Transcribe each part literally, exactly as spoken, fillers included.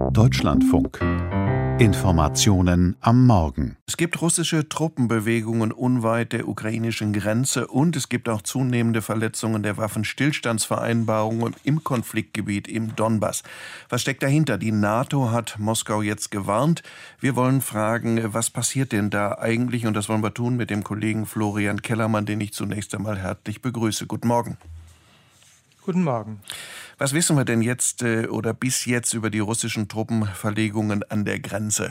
Deutschlandfunk. Informationen am Morgen. Es gibt russische Truppenbewegungen unweit der ukrainischen Grenze und es gibt auch zunehmende Verletzungen der Waffenstillstandsvereinbarungen im Konfliktgebiet im Donbass. Was steckt dahinter? Die NATO hat Moskau jetzt gewarnt. Wir wollen fragen, was passiert denn da eigentlich? Und das wollen wir tun mit dem Kollegen Florian Kellermann, den ich zunächst einmal herzlich begrüße. Guten Morgen. Guten Morgen. Was wissen wir denn jetzt äh, oder bis jetzt über die russischen Truppenverlegungen an der Grenze?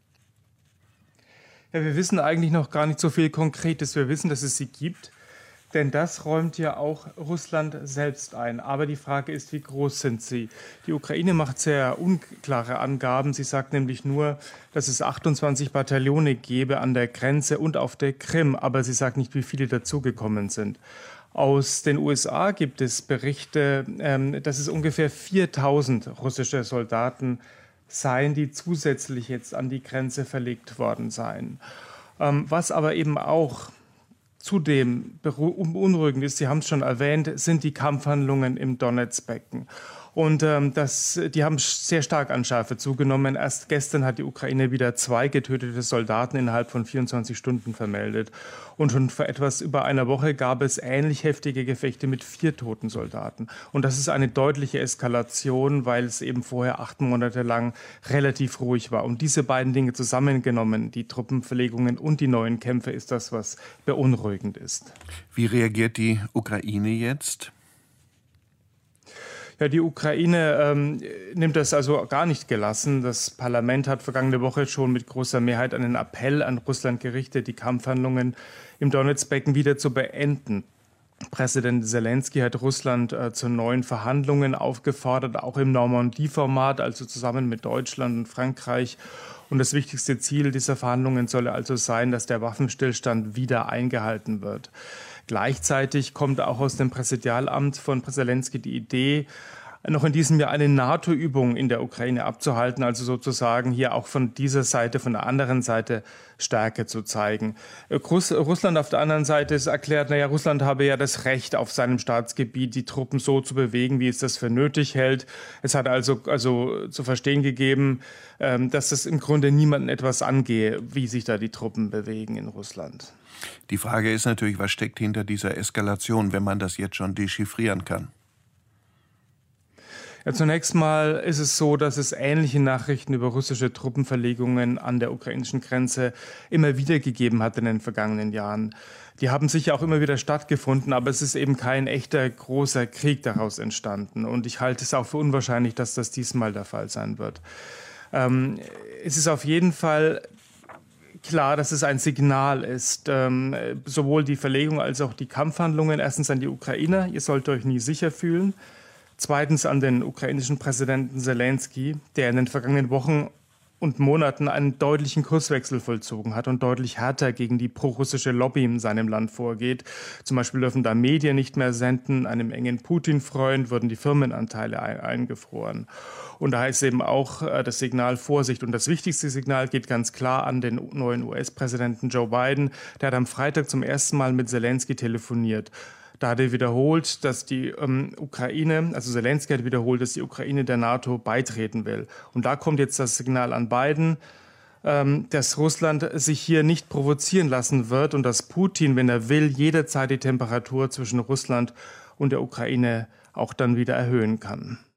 Ja, wir wissen eigentlich noch gar nicht so viel Konkretes. Wir wissen, dass es sie gibt, denn das räumt ja auch Russland selbst ein. Aber die Frage ist, wie groß sind sie? Die Ukraine macht sehr unklare Angaben. Sie sagt nämlich nur, dass es achtundzwanzig Bataillone gäbe an der Grenze und auf der Krim. Aber sie sagt nicht, wie viele dazugekommen sind. Aus den U S A gibt es Berichte, ähm, dass es ungefähr viertausend russische Soldaten seien, die zusätzlich jetzt an die Grenze verlegt worden seien. Ähm, was aber eben auch zudem beunruhigend ist, Sie haben es schon erwähnt, sind die Kampfhandlungen im Donezbecken. Und ähm, das, die haben sehr stark an Schärfe zugenommen. Erst gestern hat die Ukraine wieder zwei getötete Soldaten innerhalb von vierundzwanzig Stunden vermeldet. Und schon vor etwas über einer Woche gab es ähnlich heftige Gefechte mit vier toten Soldaten. Und das ist eine deutliche Eskalation, weil es eben vorher acht Monate lang relativ ruhig war. Und diese beiden Dinge zusammengenommen, die Truppenverlegungen und die neuen Kämpfe, ist das, was beunruhigend ist. Wie reagiert die Ukraine jetzt? Ja, die Ukraine ähm, nimmt das also gar nicht gelassen. Das Parlament hat vergangene Woche schon mit großer Mehrheit einen Appell an Russland gerichtet, die Kampfhandlungen im Donezbecken wieder zu beenden. Präsident Zelensky hat Russland äh, zu neuen Verhandlungen aufgefordert, auch im Normandie-Format, also zusammen mit Deutschland und Frankreich. Und das wichtigste Ziel dieser Verhandlungen solle also sein, dass der Waffenstillstand wieder eingehalten wird. Gleichzeitig kommt auch aus dem Präsidialamt von Zelensky die Idee, noch in diesem Jahr eine NATO-Übung in der Ukraine abzuhalten, also sozusagen hier auch von dieser Seite, von der anderen Seite Stärke zu zeigen. Russland auf der anderen Seite ist erklärt, naja, Russland habe ja das Recht, auf seinem Staatsgebiet die Truppen so zu bewegen, wie es das für nötig hält. Es hat also, also zu verstehen gegeben, dass das im Grunde niemandem etwas angehe, wie sich da die Truppen bewegen in Russland. Die Frage ist natürlich, was steckt hinter dieser Eskalation, wenn man das jetzt schon dechiffrieren kann? Ja, zunächst mal ist es so, dass es ähnliche Nachrichten über russische Truppenverlegungen an der ukrainischen Grenze immer wieder gegeben hat in den vergangenen Jahren. Die haben sicher auch immer wieder stattgefunden, aber es ist eben kein echter großer Krieg daraus entstanden. Und ich halte es auch für unwahrscheinlich, dass das diesmal der Fall sein wird. Ähm, es ist auf jeden Fall klar, dass es ein Signal ist, ähm, sowohl die Verlegung als auch die Kampfhandlungen. Erstens an die Ukrainer, ihr sollt euch nie sicher fühlen. Zweitens an den ukrainischen Präsidenten Zelensky, der in den vergangenen Wochen und Monaten einen deutlichen Kurswechsel vollzogen hat und deutlich härter gegen die prorussische Lobby in seinem Land vorgeht. Zum Beispiel dürfen da Medien nicht mehr senden, einem engen Putin-Freund wurden die Firmenanteile ein- eingefroren. Und da heißt eben auch äh, das Signal Vorsicht. Und das wichtigste Signal geht ganz klar an den neuen U S-Präsidenten Joe Biden. Der hat am Freitag zum ersten Mal mit Zelensky telefoniert. Da hat er wiederholt, dass die ähm, Ukraine, also Zelensky hat wiederholt, dass die Ukraine der NATO beitreten will. Und da kommt jetzt das Signal an Biden, ähm, dass Russland sich hier nicht provozieren lassen wird und dass Putin, wenn er will, jederzeit die Temperatur zwischen Russland und der Ukraine auch dann wieder erhöhen kann.